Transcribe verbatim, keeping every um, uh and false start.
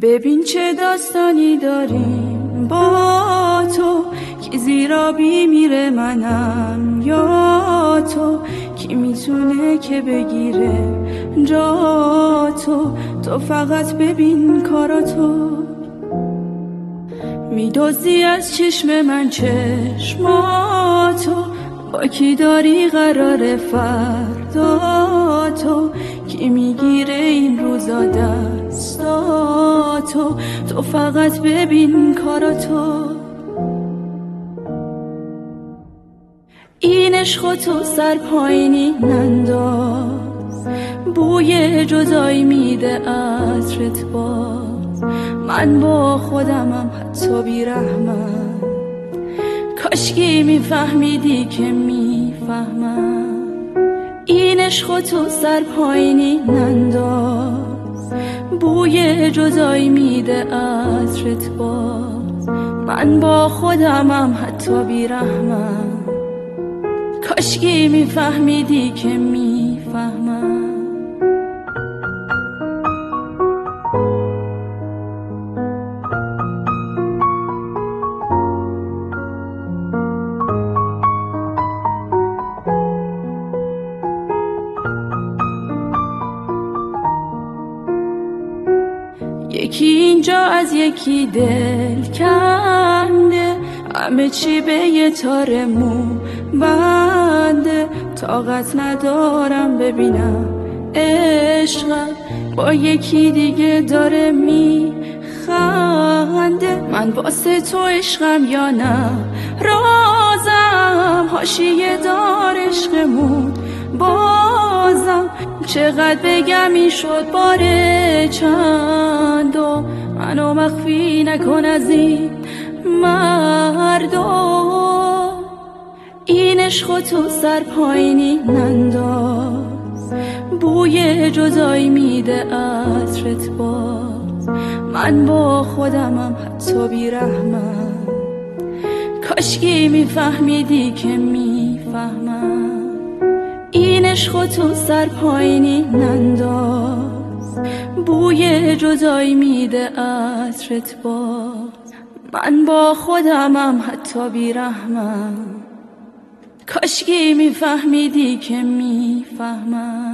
ببین چه داستانی داریم با تو، که زیرا بی میره منم یا تو، کی میتونه که بگیره جا تو. تو فقط ببین کاراتو، میدوزی از چشم من چشماتو، با کی داری قرار فردا تو، کی میگیره این روزا دستاتو. تو فقط ببین کاراتو، این عشق تو سر پایینی ننداز، بوی جدایی میده عطرت باز. من با خودمم حتی بی رحمم، کاشکی میفهمیدی که میفهمم. این عشق تو سر پایینی ننداز، بوی جدایی میده عطرت باز. من با خودمم حتی بی رحمم، کاشکی میفهمیدی که میفهمم. یکی اینجا از یکی دل کنده، همه چی به یه تار مو بنده. طاقت ندارم ببینم عشقم با یکی دیگه داره میخنده. من واسه تو عشقم یا نه رازم، حاشیه دار عشقمون بازم. چقدر بگم این شد باره چند، و منو مخفی نکن از این مردم. این عشق تو سر پایینی ننداز، بوی جدایی میده عطرت باز. من با خودمم حتی بی رحمم، کاشکی میفهمیدی که میفهمم. این عشق تو سر پایینی ننداز، بوی جدایی میده عطرت باز. من با خودمم حتی بی رحمم، کاشکی میفهمیدی که میفهمم.